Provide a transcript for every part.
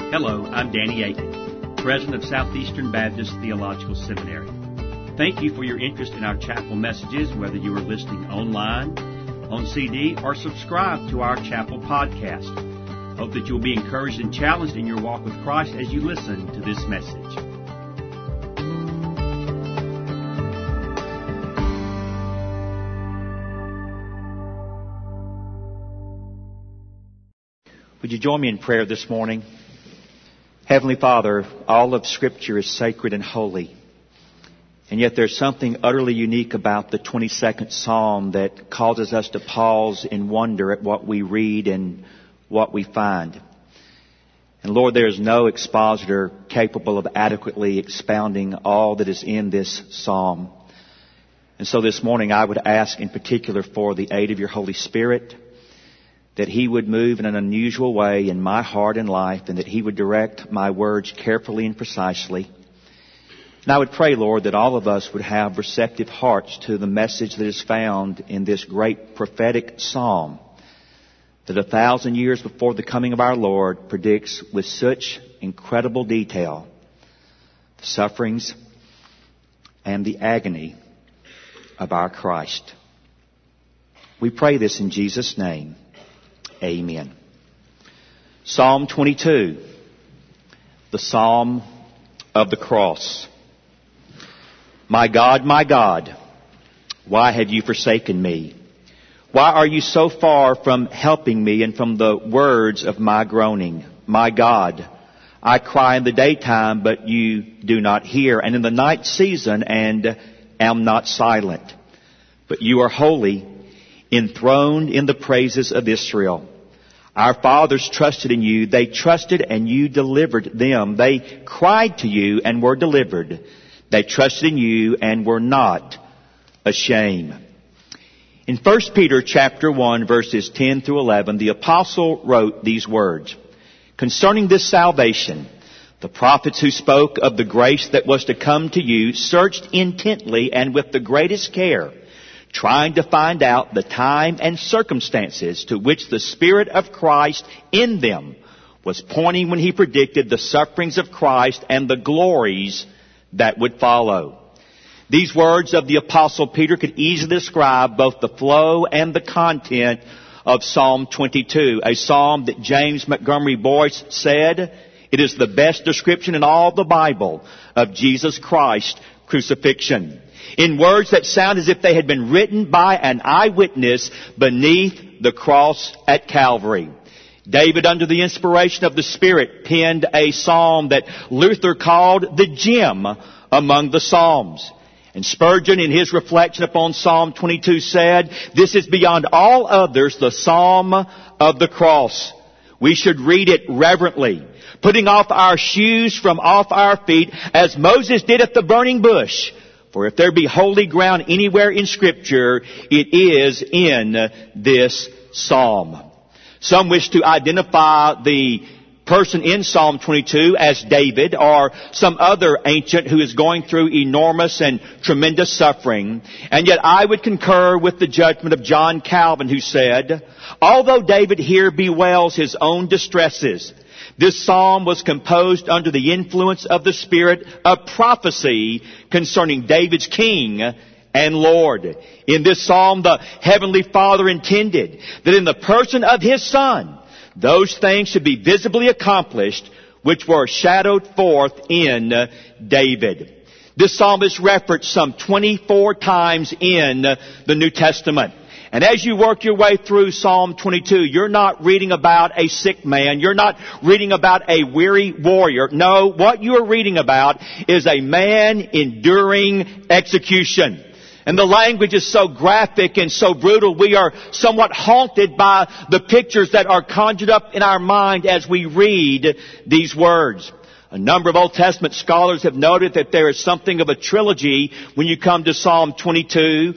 Hello, I'm Danny Aiken, President of Southeastern Baptist Theological Seminary. Thank you for your interest in our chapel messages, whether you are listening online, on CD, or subscribe to our chapel podcast. Hope that you'll be encouraged and challenged in your walk with Christ as you listen to this message. Would you join me in prayer this morning? Heavenly Father, all of Scripture is sacred and holy. And yet there's something utterly unique about the 22nd Psalm that causes us to pause in wonder at what we read and what we find. And Lord, there is no expositor capable of adequately expounding all that is in this Psalm. And so this morning I would ask in particular for the aid of your Holy Spirit, that He would move in an unusual way in my heart and life, and that He would direct my words carefully and precisely. And I would pray, Lord, that all of us would have receptive hearts to the message that is found in this great prophetic psalm that 1,000 years before the coming of our Lord predicts with such incredible detail the sufferings and the agony of our Christ. We pray this in Jesus' name. Amen. Psalm 22, the Psalm of the Cross. My God, why have you forsaken me? Why are you so far from helping me and from the words of my groaning? My God, I cry in the daytime, but you do not hear, and in the night season, and am not silent. But you are holy, enthroned in the praises of Israel. Our fathers trusted in you. They trusted and you delivered them. They cried to you and were delivered. They trusted in you and were not ashamed. In 1 Peter chapter 1 verses 10 through 11, the apostle wrote these words. Concerning this salvation, the prophets who spoke of the grace that was to come to you searched intently and with the greatest care, trying to find out the time and circumstances to which the Spirit of Christ in them was pointing when He predicted the sufferings of Christ and the glories that would follow. These words of the Apostle Peter could easily describe both the flow and the content of Psalm 22, a psalm that James Montgomery Boyce said, it is the best description in all the Bible of Jesus Christ's crucifixion. In words that sound as if they had been written by an eyewitness beneath the cross at Calvary. David, under the inspiration of the Spirit, penned a psalm that Luther called the gem among the psalms. And Spurgeon, in his reflection upon Psalm 22, said, this is beyond all others the psalm of the cross. We should read it reverently, putting off our shoes from off our feet, as Moses did at the burning bush. For if there be holy ground anywhere in Scripture, it is in this psalm. Some wish to identify the person in Psalm 22 as David or some other ancient who is going through enormous and tremendous suffering. And yet I would concur with the judgment of John Calvin, who said, although David here bewails his own distresses, this psalm was composed under the influence of the spirit of prophecy concerning David's king and Lord. In this psalm, the Heavenly Father intended that in the person of His Son, those things should be visibly accomplished which were shadowed forth in David. This psalm is referenced some 24 times in the New Testament. And as you work your way through Psalm 22, you're not reading about a sick man. You're not reading about a weary warrior. No, what you are reading about is a man enduring execution. And the language is so graphic and so brutal, we are somewhat haunted by the pictures that are conjured up in our mind as we read these words. A number of Old Testament scholars have noted that there is something of a trilogy when you come to Psalm 22,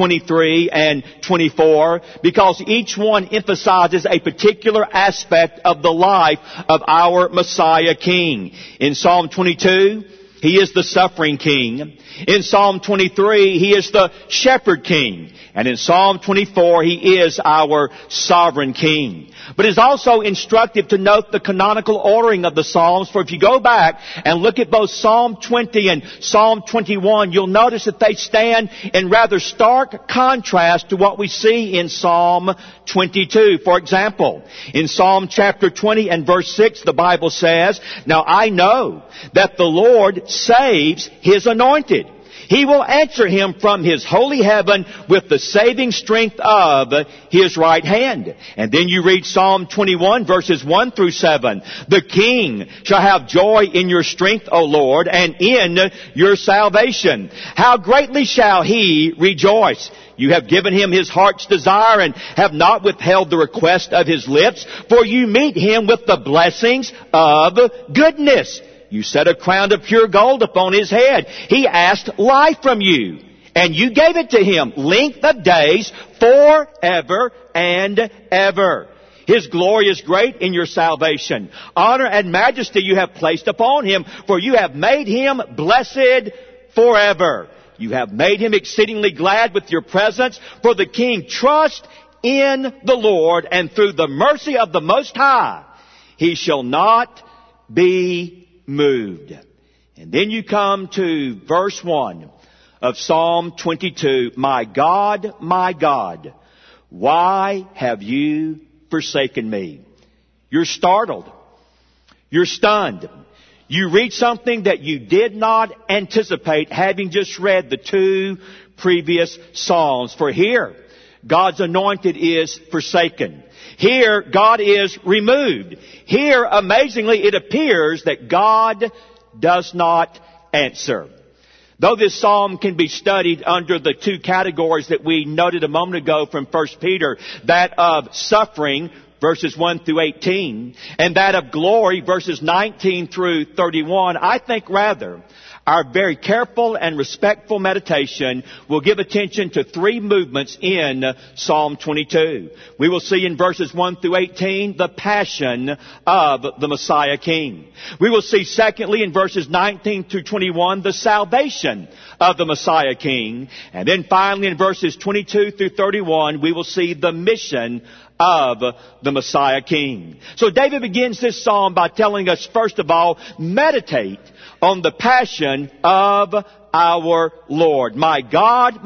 23, and 24, because each one emphasizes a particular aspect of the life of our Messiah King. In Psalm 22, He is the suffering king. In Psalm 23, He is the shepherd king. And in Psalm 24, He is our sovereign king. But it's also instructive to note the canonical ordering of the Psalms. For if you go back and look at both Psalm 20 and Psalm 21, you'll notice that they stand in rather stark contrast to what we see in Psalm 22. For example, in Psalm chapter 20 and verse 6, the Bible says, "Now I know that the Lord saves His anointed. He will answer him from His holy heaven with the saving strength of His right hand." And then you read Psalm 21 verses 1 through 7. "The king shall have joy in your strength, O Lord, and in your salvation. How greatly shall he rejoice! You have given him his heart's desire and have not withheld the request of his lips, for you meet him with the blessings of goodness. You set a crown of pure gold upon his head. He asked life from you, and you gave it to him, length of days forever and ever. His glory is great in your salvation. Honor and majesty you have placed upon him, for you have made him blessed forever. You have made him exceedingly glad with your presence, for the king trusts in the Lord, and through the mercy of the Most High he shall not be moved." And then you come to verse 1 of Psalm 22. My God, why have you forsaken me?" You're startled. You're stunned. You read something that you did not anticipate, having just read the two previous Psalms. For here, God's anointed is forsaken. Here, God is removed. Here, amazingly, it appears that God does not answer. Though this psalm can be studied under the two categories that we noted a moment ago from 1 Peter, that of suffering, verses 1 through 18, and that of glory, verses 19 through 31, I think rather our very careful and respectful meditation will give attention to three movements in Psalm 22. We will see in verses 1 through 18 the passion of the Messiah King. We will see secondly in verses 19 through 21 the salvation of the Messiah King. And then finally in verses 22 through 31 we will see the mission of the Messiah King. So David begins this psalm by telling us, first of all, meditate on the passion of our Lord. My God,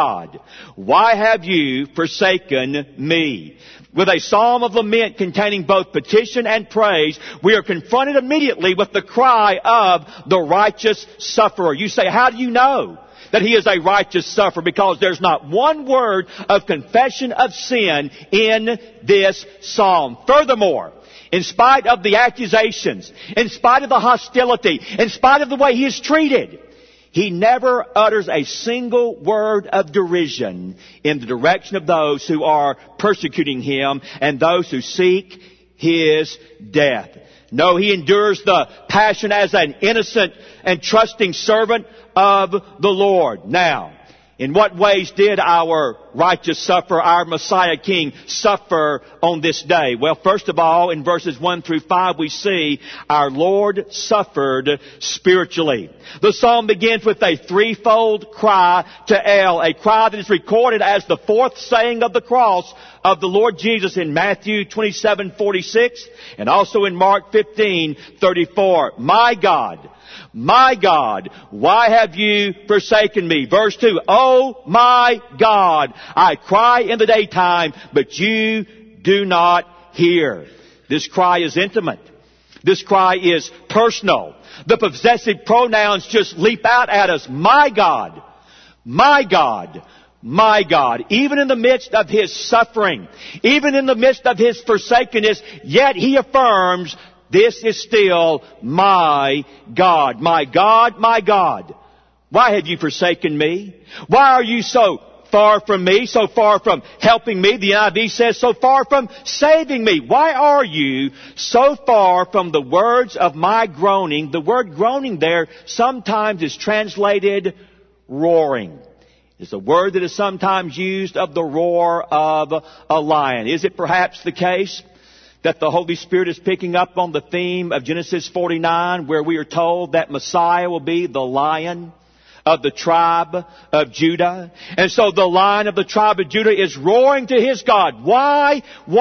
why have you forsaken me? With a psalm of lament containing both petition and praise, we are confronted immediately with the cry of the righteous sufferer. You say, how do you know that he is a righteous sufferer? Because there's not one word of confession of sin in this psalm. Furthermore, in spite of the accusations, in spite of the hostility, in spite of the way he is treated, he never utters a single word of derision in the direction of those who are persecuting him and those who seek his death. No, he endures the passion as an innocent and trusting servant of the Lord. Now, in what ways did our righteous sufferer, our Messiah King, suffer on this day? Well, first of all, in verses 1 through 5, we see our Lord suffered spiritually. The psalm begins with a threefold cry to El, a cry that is recorded as the fourth saying of the cross of the Lord Jesus in Matthew 27:46 and also in Mark 15:34. My God, why have you forsaken me? Verse 2, oh my God, I cry in the daytime, but you do not hear. This cry is intimate. This cry is personal. The possessive pronouns just leap out at us. My God, even in the midst of his suffering, even in the midst of his forsakenness, yet he affirms, this is still my God. My God, why have you forsaken me? Why are you so far from me, so far from helping me? The NIV says, so far from saving me. Why are you so far from the words of my groaning? The word groaning there sometimes is translated roaring. It's a word that is sometimes used of the roar of a lion. Is it perhaps the case that the Holy Spirit is picking up on the theme of Genesis 49, where we are told that Messiah will be the Lion of the tribe of Judah. And so the Lion of the tribe of Judah is roaring to his God, why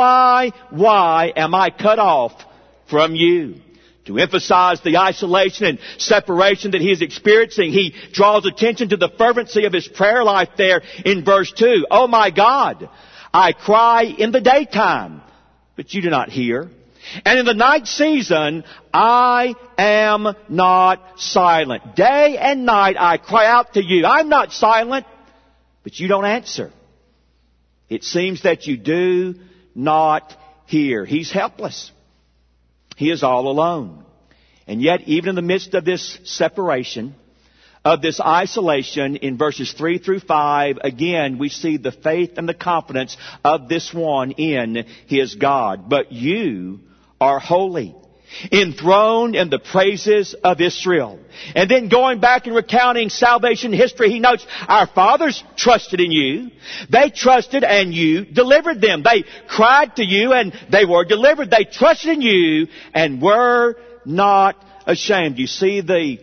am I cut off from you? To emphasize the isolation and separation that he is experiencing, he draws attention to the fervency of his prayer life there in verse 2. Oh my God, I cry in the daytime, but you do not hear. And in the night season, I am not silent. Day and night I cry out to you. I'm not silent, but you don't answer. It seems that you do not hear. He's helpless. He is all alone. And yet, even in the midst of this separation, of this isolation, in verses 3 through 5, again, we see the faith and the confidence of this one in his God. But you are holy, enthroned in the praises of Israel. And then going back and recounting salvation history, he notes, our fathers trusted in you. They trusted and you delivered them. They cried to you and they were delivered. They trusted in you and were not ashamed. You see the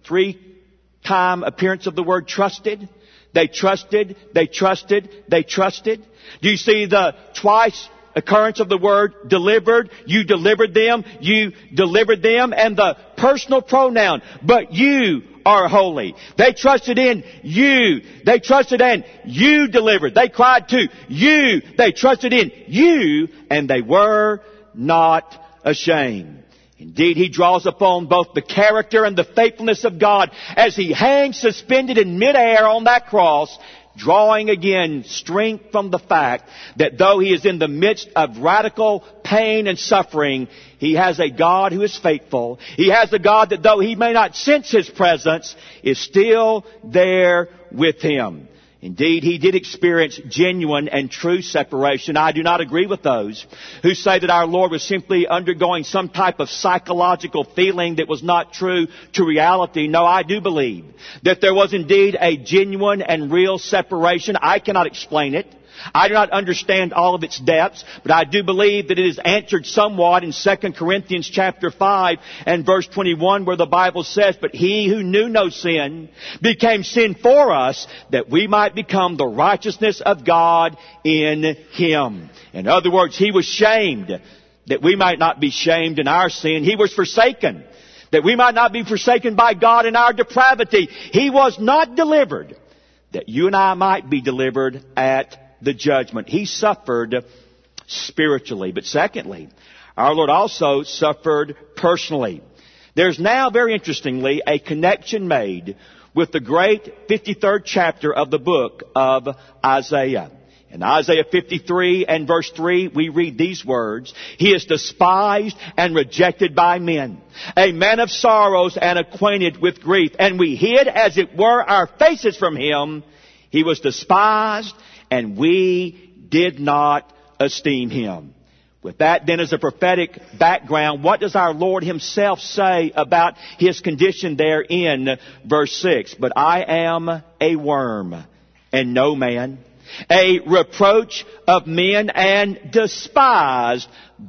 3-time appearance of the word trusted? They trusted, they trusted, they trusted. Do you see the twice occurrence of the word delivered? You delivered them, you delivered them, and the personal pronoun, but you are holy. They trusted in you. They trusted and you delivered. They cried to you. They trusted in you, and they were not ashamed. Indeed, he draws upon both the character and the faithfulness of God as he hangs suspended in midair on that cross, drawing again strength from the fact that though he is in the midst of radical pain and suffering, he has a God who is faithful. He has a God that though he may not sense his presence, is still there with him. Indeed, he did experience genuine and true separation. I do not agree with those who say that our Lord was simply undergoing some type of psychological feeling that was not true to reality. No, I do believe that there was indeed a genuine and real separation. I cannot explain it. I do not understand all of its depths, but I do believe that it is answered somewhat in 2 Corinthians chapter 5 and verse 21, where the Bible says, but he who knew no sin became sin for us, that we might become the righteousness of God in him. In other words, he was shamed that we might not be shamed in our sin. He was forsaken that we might not be forsaken by God in our depravity. He was not delivered that you and I might be delivered at the judgment. He suffered spiritually. But secondly, our Lord also suffered personally. There's now, very interestingly, a connection made with the great 53rd chapter of the book of Isaiah. In Isaiah 53 and verse 3, we read these words, he is despised and rejected by men, a man of sorrows and acquainted with grief. And we hid, as it were, our faces from him. He was despised, and we did not esteem him. With that then as a prophetic background, what does our Lord himself say about his condition there in verse 6? But I am a worm and no man, a reproach of men and despised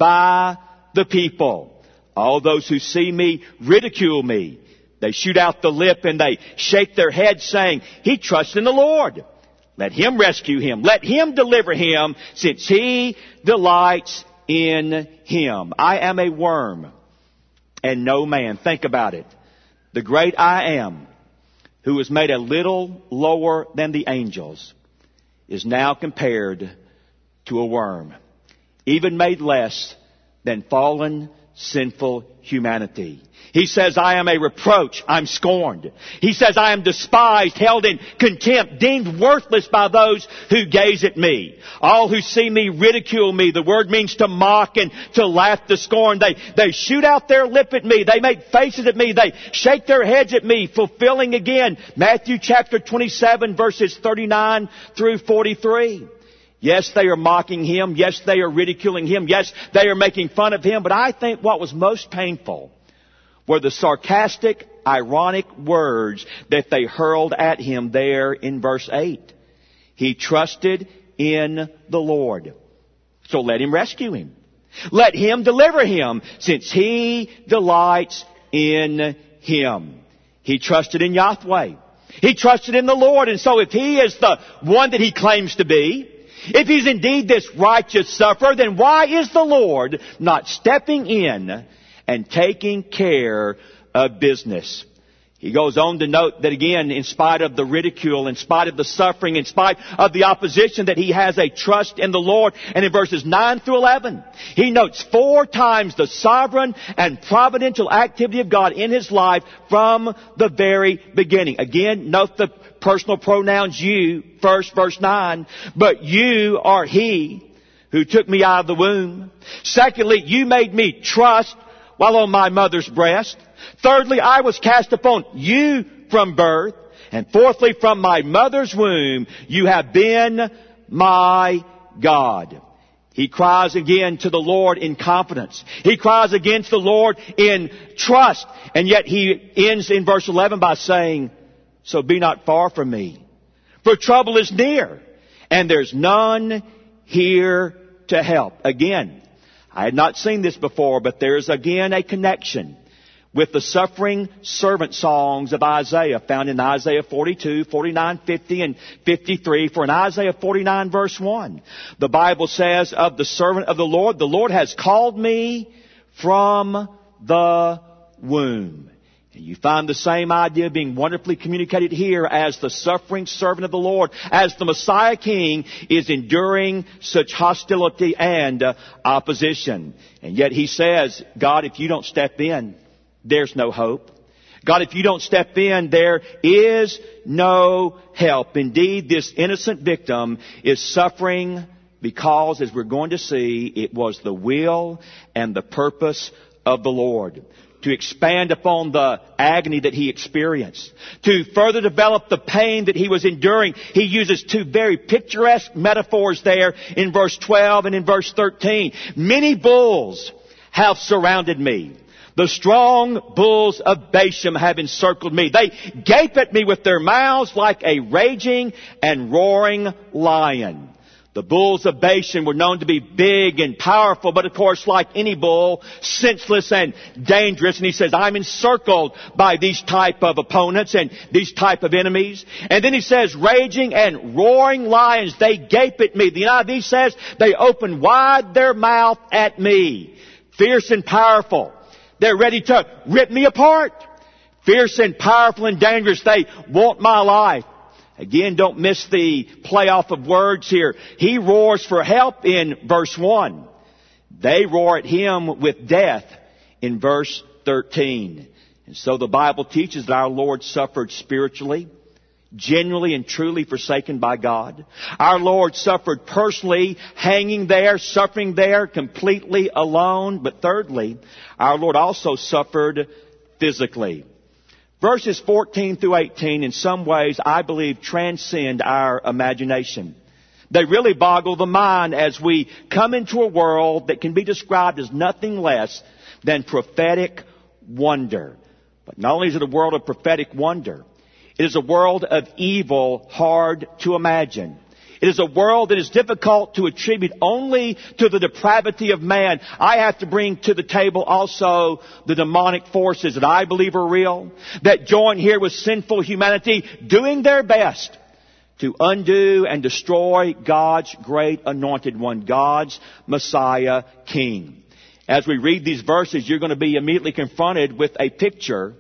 by the people. All those who see me ridicule me. They shoot out the lip and they shake their heads, saying, he trusts in the Lord. Let him rescue him. Let him deliver him, since he delights in him. I am a worm and no man. Think about it. The great I am, who was made a little lower than the angels, is now compared to a worm, even made less than fallen, sinful humanity. He says, I am a reproach. I'm scorned. He says, I am despised, held in contempt, deemed worthless by those who gaze at me. All who see me ridicule me. The word means to mock and to laugh to scorn. They shoot out their lip at me. They make faces at me. They shake their heads at me, fulfilling again Matthew chapter 27 verses 39 through 43. Yes, they are mocking him. Yes, they are ridiculing him. Yes, they are making fun of him. But I think what was most painful were the sarcastic, ironic words that they hurled at him there in verse 8. He trusted in the Lord, so let him rescue him. Let Him deliver him, since He delights in him. He trusted in Yahweh. He trusted in the Lord. And so if He is the one that He claims to be, if He's indeed this righteous sufferer, then why is the Lord not stepping in and taking care of business? He goes on to note that again, in spite of the ridicule, in spite of the suffering, in spite of the opposition, that he has a trust in the Lord. And in verses 9 through 11, he notes 4 times the sovereign and providential activity of God in his life from the very beginning. Again, note the personal pronouns you, first, verse 9. But you are He who took me out of the womb. Secondly, you made me trust while on my mother's breast. Thirdly, I was cast upon you from birth. And fourthly, from my mother's womb, you have been my God. He cries again to the Lord in confidence. He cries again to the Lord in trust. And yet he ends in verse 11 by saying, so be not far from me, for trouble is near, and there's none here to help. Again, I had not seen this before, but there's again a connection with the suffering servant songs of Isaiah, found in Isaiah 42, 49, 50, and 53. For in Isaiah 49 verse 1, the Bible says of the servant of the Lord has called me from the womb. And you find the same idea being wonderfully communicated here as the suffering servant of the Lord, as the Messiah King is enduring such hostility and opposition. And yet He says, God, if you don't step in, there's no hope. God, if you don't step in, there is no help. Indeed, this innocent victim is suffering because, as we're going to see, it was the will and the purpose of the Lord to expand upon the agony that he experienced, to further develop the pain that he was enduring. He uses 2 very picturesque metaphors there in verse 12 and in verse 13. Many bulls have surrounded me. The strong bulls of Bashan have encircled me. They gape at me with their mouths like a raging and roaring lion. The bulls of Bashan were known to be big and powerful, but of course, like any bull, senseless and dangerous. And he says, I'm encircled by these type of opponents and these type of enemies. And then he says, raging and roaring lions, they gape at me. The NIV says, they open wide their mouth at me. Fierce and powerful. They're ready to rip me apart. Fierce and powerful and dangerous. They want my life. Again, don't miss the playoff of words here. He roars for help in verse 1. They roar at him with death in verse 13. And so the Bible teaches that our Lord suffered spiritually, genuinely and truly forsaken by God. Our Lord suffered personally, hanging there, suffering there, completely alone. But thirdly, our Lord also suffered physically. Verses 14 through 18 in some ways, I believe, transcend our imagination. They really boggle the mind as we come into a world that can be described as nothing less than prophetic wonder. But not only is it a world of prophetic wonder, it is a world of evil hard to imagine. It is a world that is difficult to attribute only to the depravity of man. I have to bring to the table also the demonic forces that I believe are real, that join here with sinful humanity, doing their best to undo and destroy God's great anointed one, God's Messiah King. As we read these verses, you're going to be immediately confronted with a picture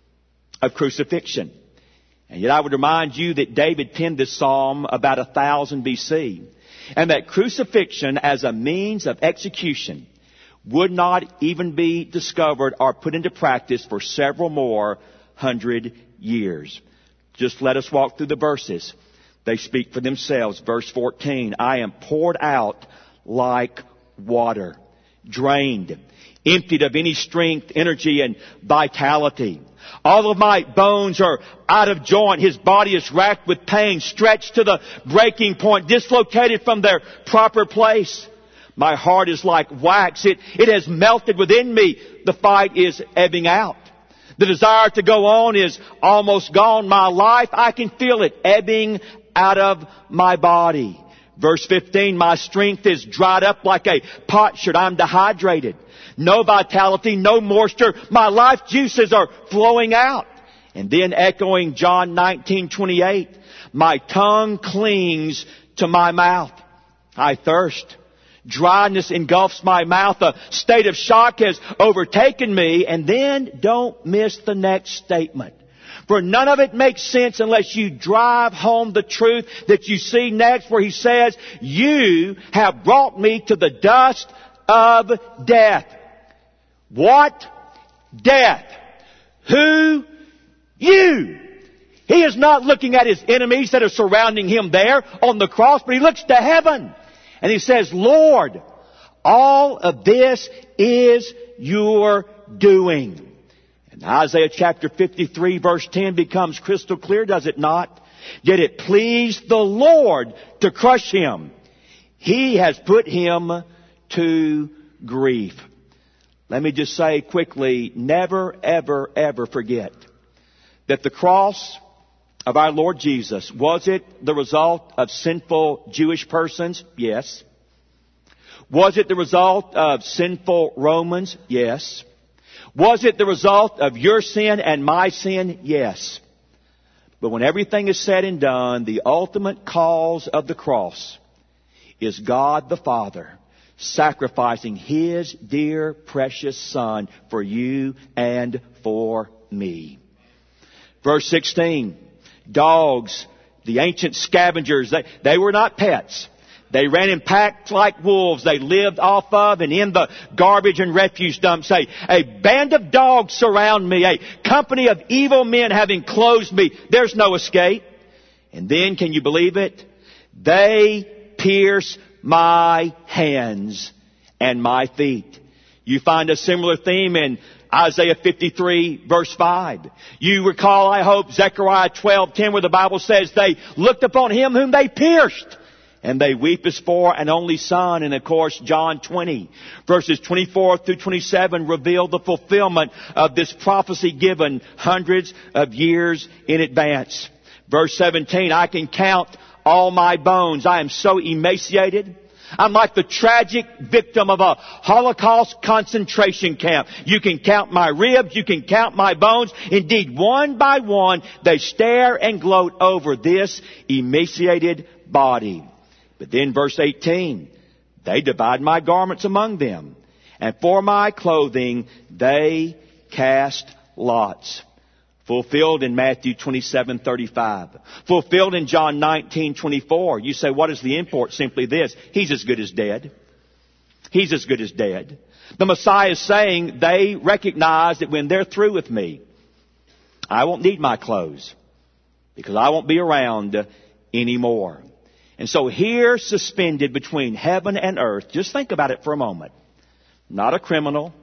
of crucifixion. And yet I would remind you that David penned this psalm about 1000 BC. And that crucifixion as a means of execution would not even be discovered or put into practice for several more 100 years. Just let us walk through the verses. They speak for themselves. Verse 14, I am poured out like water, drained, emptied of any strength, energy, and vitality. All of my bones are out of joint. His body is racked with pain, stretched to the breaking point, dislocated from their proper place. My heart is like wax. It has melted within me. The fight is ebbing out. The desire to go on is almost gone. My life, I can feel it ebbing out of my body. Verse 15, my strength is dried up like a potsherd. I'm dehydrated. No vitality, no moisture. My life juices are flowing out. And then echoing John 19:28, my tongue clings to my mouth. I thirst. Dryness engulfs my mouth. A state of shock has overtaken me. And then don't miss the next statement. For none of it makes sense unless you drive home the truth that you see next, where he says, you have brought me to the dust of death. What? Death. Who? You. He is not looking at his enemies that are surrounding him there on the cross, but he looks to heaven. And he says, Lord, all of this is your doing. And Isaiah chapter 53 verse 10 becomes crystal clear, does it not? Yet it pleased the Lord to crush him. He has put him to grief. Let me just say quickly, never, ever, ever forget that the cross of our Lord Jesus, was it the result of sinful Jewish persons? Yes. Was it the result of sinful Romans? Yes. Was it the result of your sin and my sin? Yes. But when everything is said and done, the ultimate cause of the cross is God the Father sacrificing His dear precious Son for you and for me. Verse 16, dogs, the ancient scavengers, they were not pets. They ran in packs like wolves. They lived off of and in the garbage and refuse dumps. A band of dogs surround me. A company of evil men have enclosed me. There's no escape. And then, can you believe it? They pierce my hands and my feet. You find a similar theme in Isaiah 53 verse 5. You recall, I hope, Zechariah 12:10, where the Bible says they looked upon him whom they pierced, and they weep as for an only son. And of course, John 20 verses 24 through 27 reveal the fulfillment of this prophecy given hundreds of years in advance. Verse 17, I can count all my bones. I am so emaciated. I'm like the tragic victim of a Holocaust concentration camp. You can count my ribs. You can count my bones. Indeed, one by one, they stare and gloat over this emaciated body. But then verse 18, they divide my garments among them, and for my clothing they cast lots. Fulfilled in Matthew 27:35. Fulfilled in John 19:24. You say, what is the import? Simply this: He's as good as dead. He's as good as dead. The Messiah is saying they recognize that when they're through with me, I won't need my clothes, because I won't be around anymore. And so here, suspended between heaven and earth, just think about it for a moment. Not a criminal,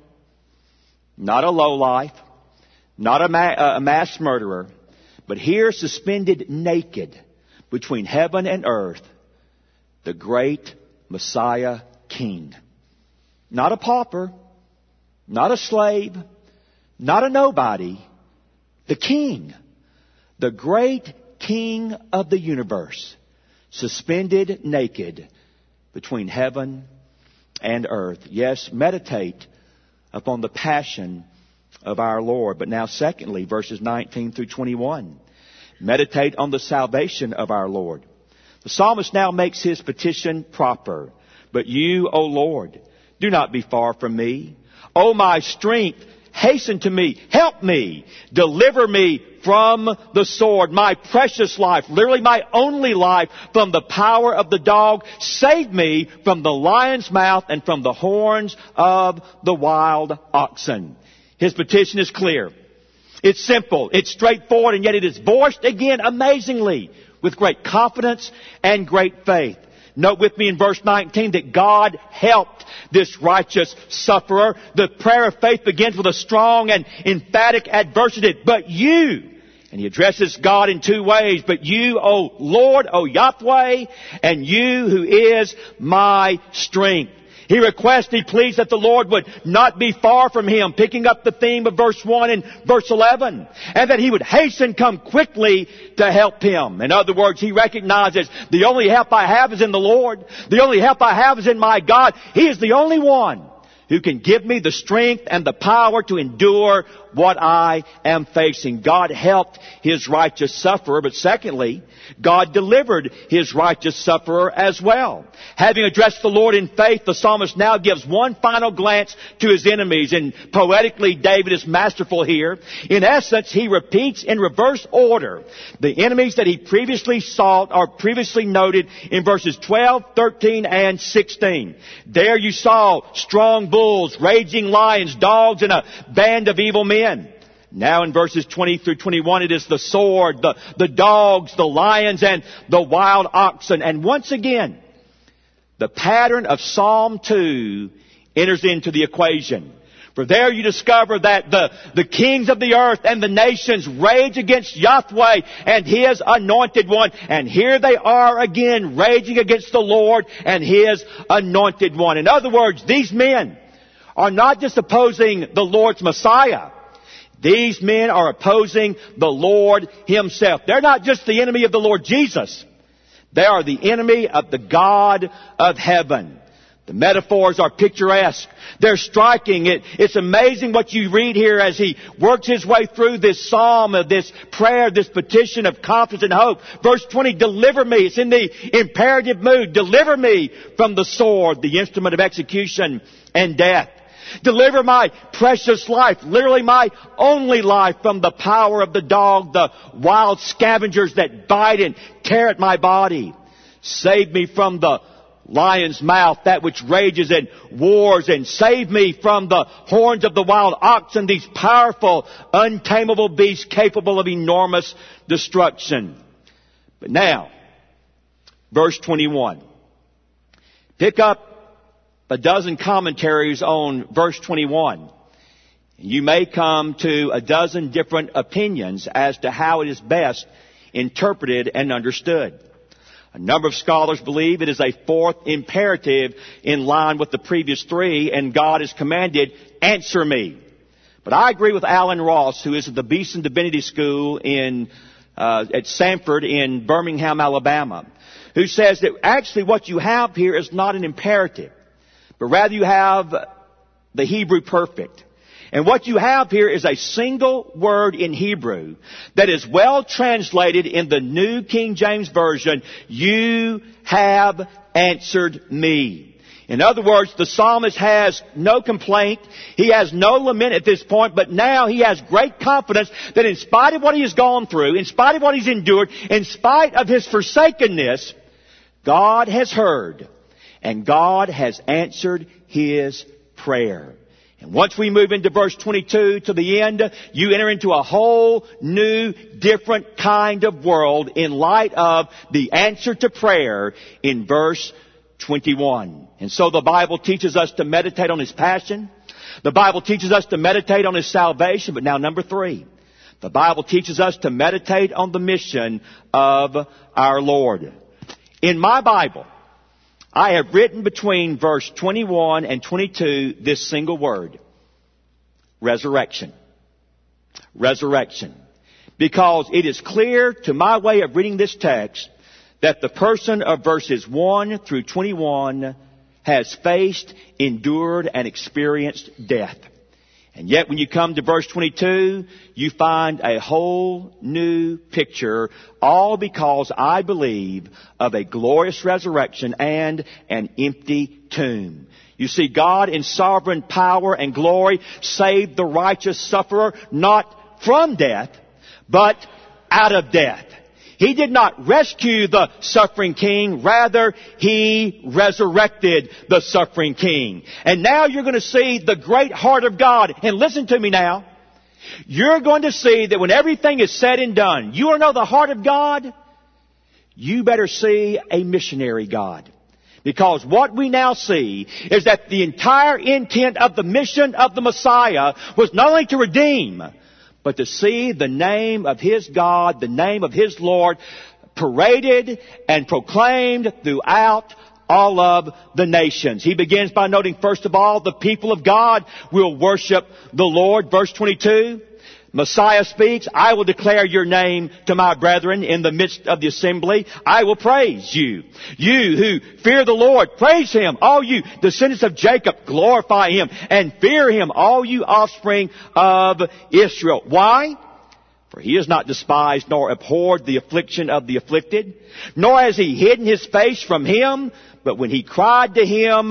not a lowlife, not a mass murderer, but here, suspended naked between heaven and earth, the great Messiah King. Not a pauper, not a slave, not a nobody, the King, the great King of the universe, suspended naked between heaven and earth. Yes, meditate upon the passion of our Lord. But now secondly, verses 19 through 21. Meditate on the salvation of our Lord. The psalmist now makes his petition proper. But you, O Lord, do not be far from me. O my strength, hasten to me. Help me. Deliver me from the sword. My precious life, literally my only life, from the power of the dog. Save me from the lion's mouth and from the horns of the wild oxen. His petition is clear. It's simple. It's straightforward, and yet it is voiced again amazingly with great confidence and great faith. Note with me in verse 19 that God helped this righteous sufferer. The prayer of faith begins with a strong and emphatic adversative. But you, and he addresses God in two ways. But you, O Lord, O Yahweh, and you who is my strength. He requests, he pleads that the Lord would not be far from him, picking up the theme of verse 1 and verse 11, and that he would hasten come quickly to help him. In other words, he recognizes the only help I have is in the Lord. The only help I have is in my God. He is the only one who can give me the strength and the power to endure what I am facing. God helped his righteous sufferer, but secondly, God delivered his righteous sufferer as well. Having addressed the Lord in faith, the psalmist now gives one final glance to his enemies, and poetically David is masterful here. In essence, he repeats in reverse order the enemies that he previously sought or previously noted in verses 12, 13, and 16. There you saw strong bulls, raging lions, dogs, and a band of evil men. Now in verses 20 through 21, it is the sword, the dogs, the lions, and the wild oxen. And once again, the pattern of Psalm 2 enters into the equation. For there you discover that the kings of the earth and the nations rage against Yahweh and His anointed one. And here they are again raging against the Lord and His anointed one. In other words, these men are not just opposing the Lord's Messiah. These men are opposing the Lord Himself. They're not just the enemy of the Lord Jesus. They are the enemy of the God of heaven. The metaphors are picturesque. They're striking. It's amazing what you read here as he works his way through this psalm, this prayer, this petition of confidence and hope. Verse 20, deliver me. It's in the imperative mood. Deliver me from the sword, the instrument of execution and death. Deliver my precious life, literally my only life, from the power of the dog, the wild scavengers that bite and tear at my body. Save me from the lion's mouth, that which rages and wars, and save me from the horns of the wild oxen, these powerful, untamable beasts capable of enormous destruction. But now, verse 21. Pick up a dozen commentaries on verse 21. You may come to a dozen different opinions as to how it is best interpreted and understood. A number of scholars believe it is a fourth imperative in line with the previous three, and God is commanded, answer me. But I agree with Alan Ross, who is at the Beeson Divinity School at Sanford in Birmingham, Alabama, who says that actually what you have here is not an imperative, but rather you have the Hebrew perfect. And what you have here is a single word in Hebrew that is well translated in the New King James Version. You have answered me. In other words, the psalmist has no complaint. He has no lament at this point, but now he has great confidence that in spite of what he has gone through, in spite of what he's endured, in spite of his forsakenness, God has heard and God has answered his prayer. And once we move into verse 22 to the end, you enter into a whole new, different kind of world in light of the answer to prayer in verse 21. And so the Bible teaches us to meditate on His passion. The Bible teaches us to meditate on His salvation. But now number 3, the Bible teaches us to meditate on the mission of our Lord. In my Bible, I have written between verse 21 and 22 this single word: resurrection. Resurrection. Because it is clear to my way of reading this text that the person of verses 1 through 21 has faced, endured, and experienced death. And yet when you come to verse 22, you find a whole new picture, all because I believe of a glorious resurrection and an empty tomb. You see, God in sovereign power and glory saved the righteous sufferer not from death, but out of death. He did not rescue the suffering king. Rather, He resurrected the suffering king. And now you're going to see the great heart of God. And listen to me now. You're going to see that when everything is said and done, you want to know the heart of God? You better see a missionary God. Because what we now see is that the entire intent of the mission of the Messiah was not only to redeem, but to see the name of His God, the name of His Lord, paraded and proclaimed throughout all of the nations. He begins by noting, first of all, the people of God will worship the Lord. Verse 22, Messiah speaks, I will declare your name to my brethren in the midst of the assembly. I will praise you. You who fear the Lord, praise Him. All you descendants of Jacob, glorify Him and fear Him, all you offspring of Israel. Why? For He has not despised nor abhorred the affliction of the afflicted, nor has He hidden His face from him, but when he cried to Him,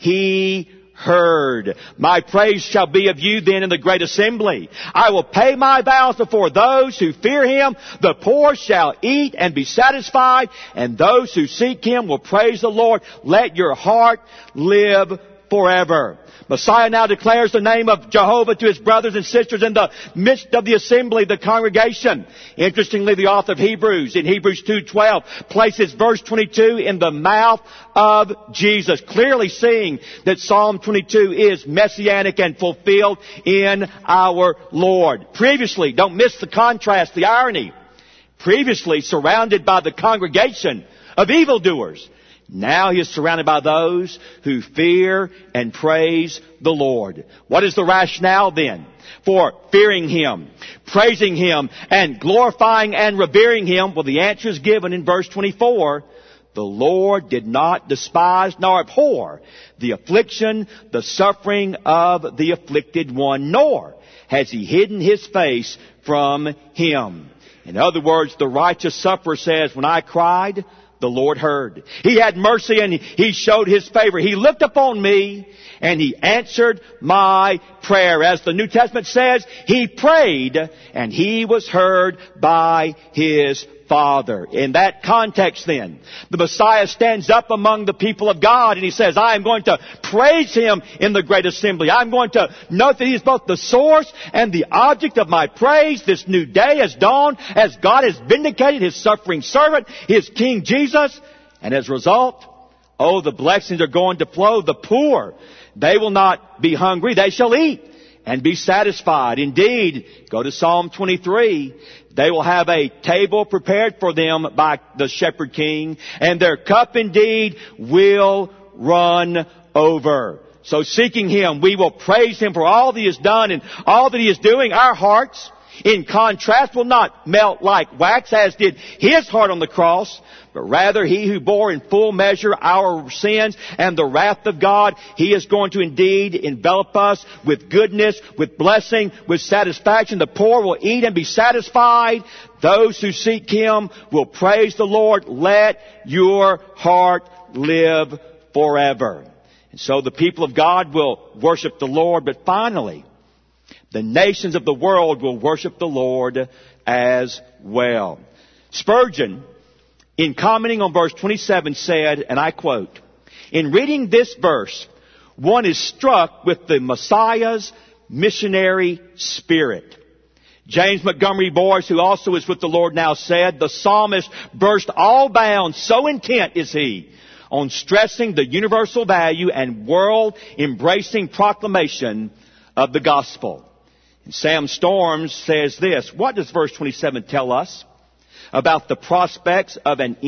He heard. My praise shall be of you then in the great assembly. I will pay my vows before those who fear Him. The poor shall eat and be satisfied, and those who seek Him will praise the Lord. Let your heart live forever. Messiah now declares the name of Jehovah to his brothers and sisters in the midst of the assembly, the congregation. Interestingly, the author of Hebrews, in Hebrews 2:12, places verse 22 in the mouth of Jesus, clearly seeing that Psalm 22 is messianic and fulfilled in our Lord. Previously, don't miss the contrast, the irony. Previously surrounded by the congregation of evildoers, now He is surrounded by those who fear and praise the Lord. What is the rationale then for fearing Him, praising Him, and glorifying and revering Him? Well, the answer is given in verse 24. The Lord did not despise nor abhor the affliction, the suffering of the afflicted one, nor has He hidden His face from him. In other words, the righteous sufferer says, when I cried, the Lord heard. He had mercy and He showed His favor. He looked upon me and He answered my prayer. As the New Testament says, He prayed and He was heard by His Father. In that context then, the Messiah stands up among the people of God and He says, I am going to praise Him in the great assembly. I'm going to note that He is both the source and the object of my praise. This new day has dawned as God has vindicated His suffering servant, His King Jesus. And as a result, oh, the blessings are going to flow. The poor, they will not be hungry. They shall eat and be satisfied. Indeed, go to Psalm 23. They will have a table prepared for them by the shepherd king, and their cup indeed will run over. So seeking Him, we will praise Him for all that He has done and all that He is doing. Our hearts, in contrast, will not melt like wax, as did His heart on the cross, but rather He who bore in full measure our sins and the wrath of God, He is going to indeed envelop us with goodness, with blessing, with satisfaction. The poor will eat and be satisfied. Those who seek Him will praise the Lord. Let your heart live forever. And so the people of God will worship the Lord, but finally, the nations of the world will worship the Lord as well. Spurgeon, in commenting on verse 27, said, and I quote, in reading this verse, one is struck with the Messiah's missionary spirit. James Montgomery Boyce, who also is with the Lord now, said, the psalmist burst all bounds, so intent is he on stressing the universal value and world-embracing proclamation of the gospel. And Sam Storms says this, what does verse 27 tell us about the prospects of an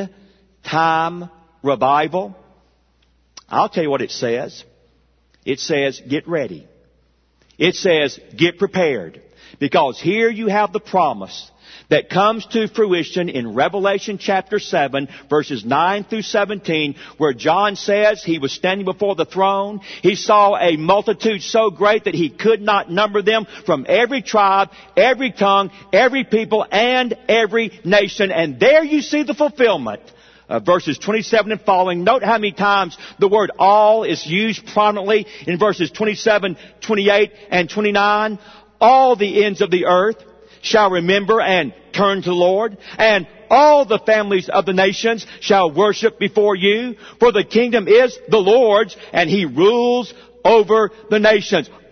end-time revival? I'll tell you what it says. It says, get ready. It says, get prepared. Because here you have the promise that comes to fruition in Revelation chapter 7, verses 9 through 17, where John says he was standing before the throne. He saw a multitude so great that he could not number them, from every tribe, every tongue, every people, and every nation. And there you see the fulfillment of verses 27 and following. Note how many times the word all is used prominently in verses 27, 28, and 29. All the ends of the earth shall remember and turn to the Lord, and all the families of the nations shall worship before you, for the kingdom is the Lord's, and He rules over the nations.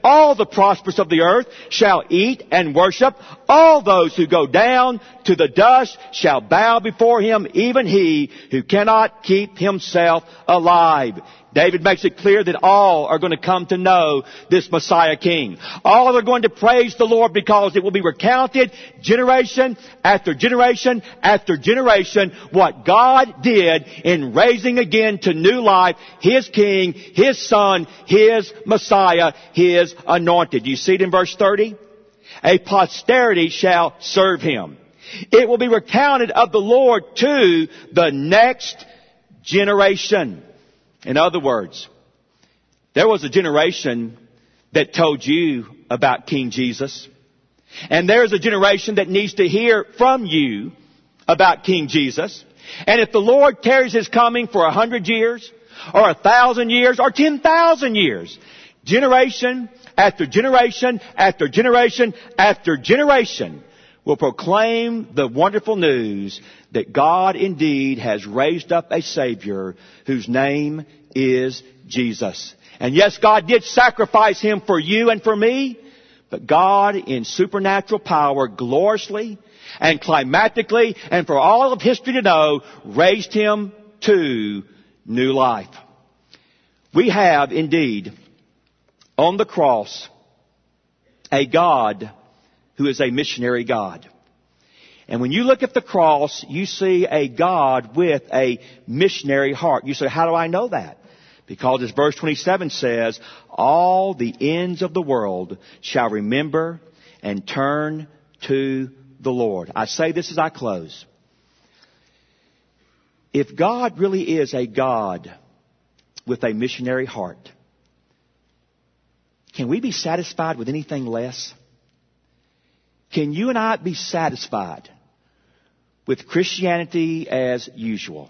all the prosperous of the earth shall eat and worship. All those who go down to the dust shall bow before him, even he who cannot keep himself alive. David makes it clear that all are going to come to know this Messiah King. All are going to praise the Lord because it will be recounted generation after generation after generation what God did in raising again to new life His King, His Son, His Messiah, His Anointed. You see it in verse 30? A posterity shall serve Him. It will be recounted of the Lord to the next generation. In other words, there was a generation that told you about King Jesus. And there's a generation that needs to hear from you about King Jesus. And if the Lord tarries His coming for 100 years, or 1,000 years, or 10,000 years, generation after generation after generation after generation will proclaim the wonderful news that God indeed has raised up a Savior whose name is Jesus. And yes, God did sacrifice Him for you and for me, but God in supernatural power gloriously and climatically and for all of history to know raised Him to new life. We have indeed on the cross a God who is a missionary God. And when you look at the cross, you see a God with a missionary heart. You say, how do I know that? Because as verse 27 says, all the ends of the world shall remember and turn to the Lord. I say this as I close. If God really is a God with a missionary heart, can we be satisfied with anything less? Can you and I be satisfied with Christianity as usual?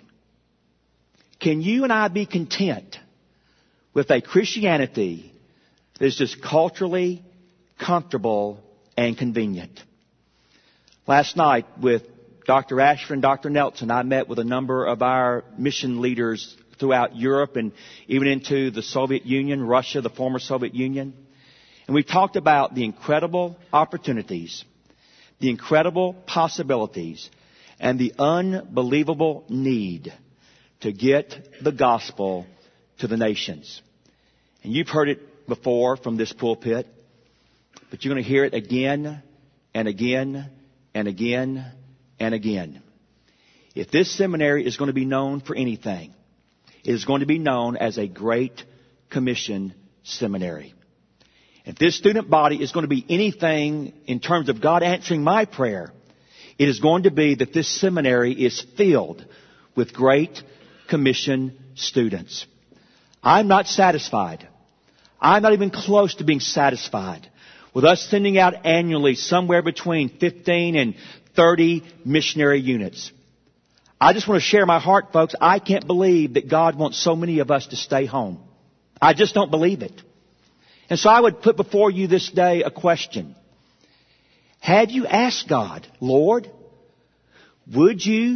Can you and I be content with a Christianity that is just culturally comfortable and convenient? Last night with Dr. Ashford and Dr. Nelson, I met with a number of our mission leaders throughout Europe and even into the Soviet Union, Russia, the former Soviet Union. And we talked about the incredible opportunities, the incredible possibilities, and the unbelievable need to get the gospel to the nations. And you've heard it before from this pulpit, but you're going to hear it again and again and again and again. If this seminary is going to be known for anything, it is going to be known as a Great Commission seminary. If this student body is going to be anything in terms of God answering my prayer, it is going to be that this seminary is filled with Great Commission students. I'm not satisfied. I'm not even close to being satisfied with us sending out annually somewhere between 15 and 30 missionary units. I just want to share my heart, folks. I can't believe that God wants so many of us to stay home. I just don't believe it. And so I would put before you this day a question. Have you asked God, Lord, do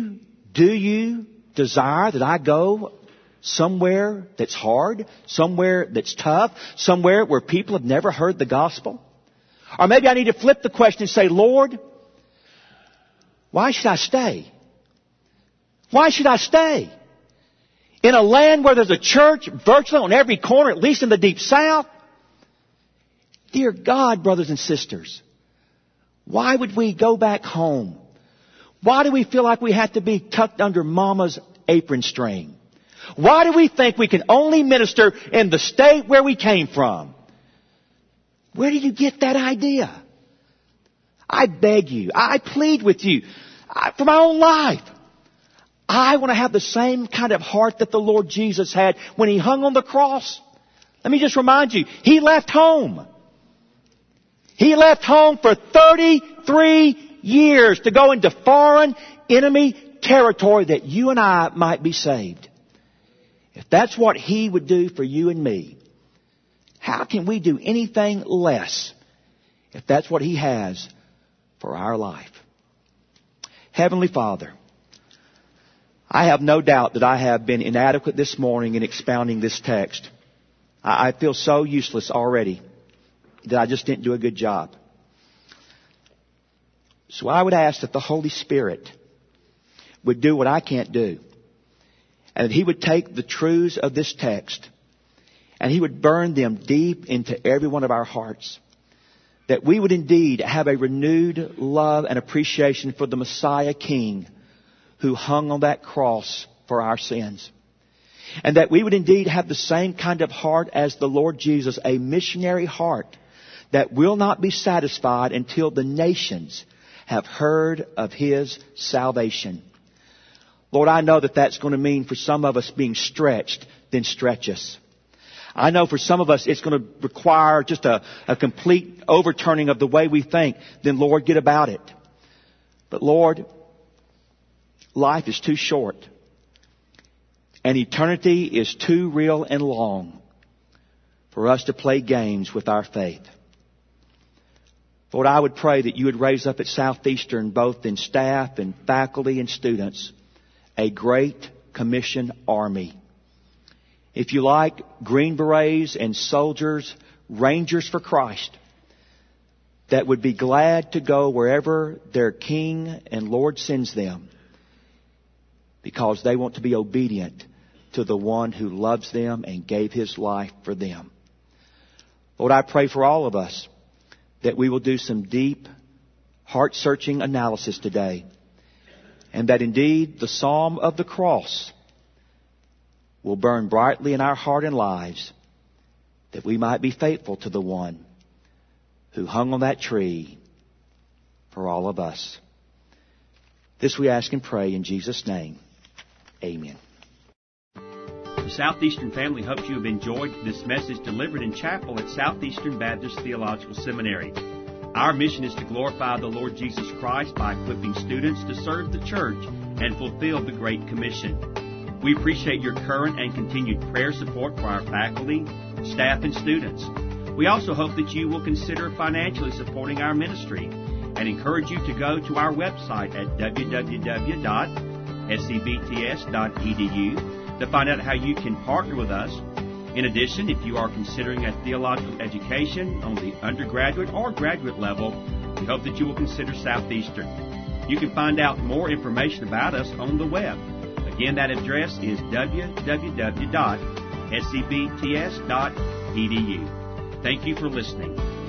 you desire that I go somewhere that's hard, somewhere that's tough, somewhere where people have never heard the gospel? Or maybe I need to flip the question and say, Lord, why should I stay? Why should I stay? In a land where there's a church virtually on every corner, at least in the Deep South? Dear God, brothers and sisters, why would we go back home? Why do we feel like we have to be tucked under Mama's apron string? Why do we think we can only minister in the state where we came from? Where did you get that idea? I beg you, I plead with you, for my own life. I want to have the same kind of heart that the Lord Jesus had when He hung on the cross. Let me just remind you, He left home. He left home for 33 years to go into foreign enemy territory that you and I might be saved. If that's what He would do for you and me, how can we do anything less if that's what He has for our life? Heavenly Father, I have no doubt that I have been inadequate this morning in expounding this text. I feel so useless already. that I just didn't do a good job. So I would ask that the Holy Spirit would do what I can't do. And that He would take the truths of this text and He would burn them deep into every one of our hearts. That we would indeed have a renewed love and appreciation for the Messiah King who hung on that cross for our sins. And that we would indeed have the same kind of heart as the Lord Jesus, a missionary heart that will not be satisfied until the nations have heard of His salvation. Lord, I know that that's going to mean for some of us being stretched, then stretch us. I know for some of us it's going to require just a complete overturning of the way we think. Then, Lord, get about it. But, Lord, life is too short. And eternity is too real and long for us to play games with our faith. Lord, I would pray that You would raise up at Southeastern, both in staff and faculty and students, a great commission army. If you like, Green Berets and soldiers, Rangers for Christ, that would be glad to go wherever their King and Lord sends them because they want to be obedient to the One who loves them and gave His life for them. Lord, I pray for all of us that we will do some deep, heart-searching analysis today, and that indeed the Psalm of the cross will burn brightly in our heart and lives, that we might be faithful to the One who hung on that tree for all of us. This we ask and pray in Jesus' name. Amen. The Southeastern family hopes you have enjoyed this message delivered in chapel at Southeastern Baptist Theological Seminary. Our mission is to glorify the Lord Jesus Christ by equipping students to serve the church and fulfill the Great Commission. We appreciate your current and continued prayer support for our faculty, staff, and students. We also hope that you will consider financially supporting our ministry and encourage you to go to our website at www.scbts.edu to find out how you can partner with us. In addition, if you are considering a theological education on the undergraduate or graduate level, we hope that you will consider Southeastern. You can find out more information about us on the web. Again, that address is www.scbts.edu. Thank you for listening.